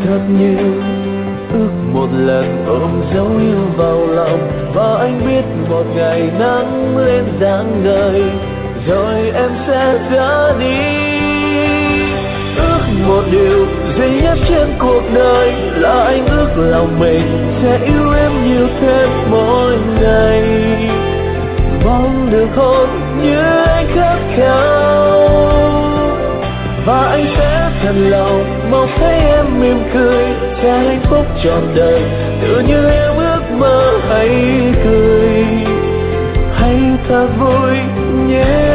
thật nhiều, ước một lần ôm dấu yêu vào lòng. Và anh biết một ngày nắng lên rạng ngời, rồi em sẽ ra đi. Ước một điều duy nhất trên cuộc đời là anh ước lòng mình sẽ yêu em nhiều thêm mỗi ngày. Mong được hôn như anh khát khao, và anh sẽ thật lòng mong thấy em mỉm cười, sẽ hạnh phúc trọn đời tự như em ước mơ. Hãy cười, hãy thật vui nhé.